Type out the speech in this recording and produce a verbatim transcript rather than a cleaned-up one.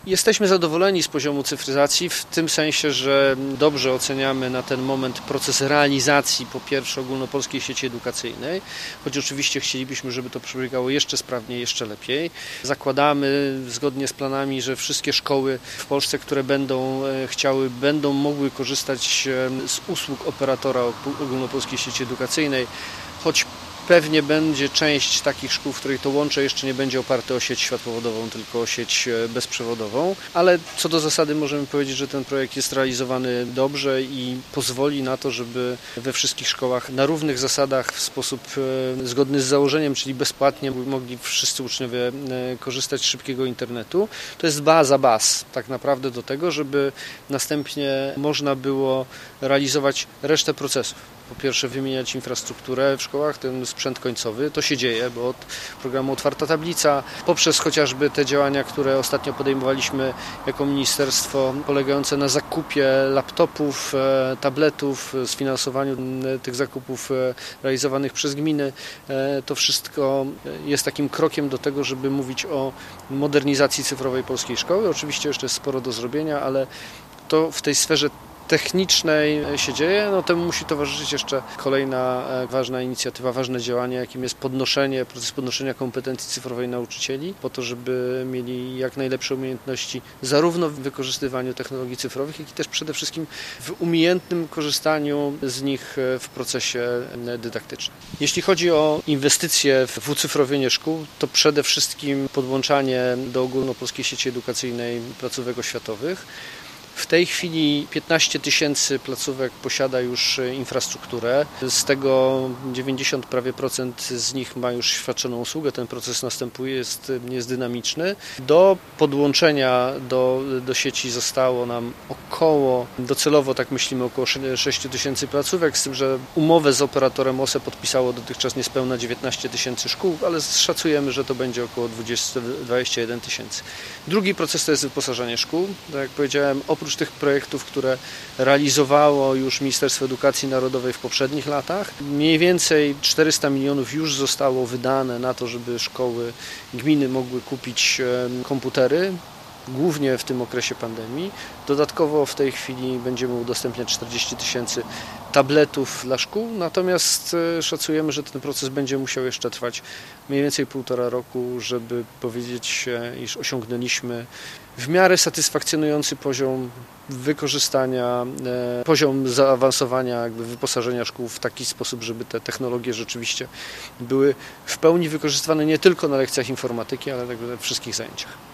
Jesteśmy zadowoleni z poziomu cyfryzacji w tym sensie, że dobrze oceniamy na ten moment proces realizacji po pierwsze ogólnopolskiej sieci edukacyjnej, choć oczywiście chcielibyśmy, żeby to przebiegało jeszcze sprawniej, jeszcze lepiej. Zakładamy zgodnie z planami, że wszystkie szkoły w Polsce, które będą chciały, będą mogły korzystać z usług operatora ogólnopolskiej sieci edukacyjnej, choć pewnie będzie część takich szkół, w której to łącze jeszcze nie będzie oparte o sieć światłowodową, tylko o sieć bezprzewodową, ale co do zasady możemy powiedzieć, że ten projekt jest realizowany dobrze i pozwoli na to, żeby we wszystkich szkołach na równych zasadach w sposób zgodny z założeniem, czyli bezpłatnie mogli wszyscy uczniowie korzystać z szybkiego internetu. To jest baza baz tak naprawdę do tego, żeby następnie można było realizować resztę procesów. Po pierwsze wymieniać infrastrukturę w szkołach, ten sprzęt końcowy, to się dzieje, bo od programu Otwarta Tablica, poprzez chociażby te działania, które ostatnio podejmowaliśmy jako ministerstwo, polegające na zakupie laptopów, tabletów, sfinansowaniu tych zakupów realizowanych przez gminy, to wszystko jest takim krokiem do tego, żeby mówić o modernizacji cyfrowej polskiej szkoły. Oczywiście jeszcze jest sporo do zrobienia, ale to w tej sferze technicznej się dzieje, no temu musi towarzyszyć jeszcze kolejna ważna inicjatywa, ważne działanie, jakim jest podnoszenie, proces podnoszenia kompetencji cyfrowej nauczycieli, po to, żeby mieli jak najlepsze umiejętności zarówno w wykorzystywaniu technologii cyfrowych, jak i też przede wszystkim w umiejętnym korzystaniu z nich w procesie dydaktycznym. Jeśli chodzi o inwestycje w ucyfrowienie szkół, to przede wszystkim podłączanie do ogólnopolskiej sieci edukacyjnej placówek oświatowych. W tej chwili piętnaście tysięcy placówek posiada już infrastrukturę, z tego dziewięćdziesiąt prawie procent z nich ma już świadczoną usługę, ten proces następuje, jest, jest dynamiczny. Do podłączenia do, do sieci zostało nam około, docelowo tak myślimy, około sześć tysięcy placówek, z tym, że umowę z operatorem O S E podpisało dotychczas niespełna dziewiętnaście tysięcy szkół, ale szacujemy, że to będzie około dwadzieścia jeden tysięcy. Drugi proces to jest wyposażenie szkół, tak jak powiedziałem, oprócz tych projektów, które realizowało już Ministerstwo Edukacji Narodowej w poprzednich latach. Mniej więcej czterysta milionów już zostało wydane na to, żeby szkoły, gminy mogły kupić komputery, głównie w tym okresie pandemii. Dodatkowo w tej chwili będziemy udostępniać czterdzieści tysięcy tabletów dla szkół, natomiast szacujemy, że ten proces będzie musiał jeszcze trwać mniej więcej półtora roku, żeby powiedzieć, iż osiągnęliśmy w miarę satysfakcjonujący poziom wykorzystania, poziom zaawansowania jakby wyposażenia szkół w taki sposób, żeby te technologie rzeczywiście były w pełni wykorzystywane nie tylko na lekcjach informatyki, ale także we wszystkich zajęciach.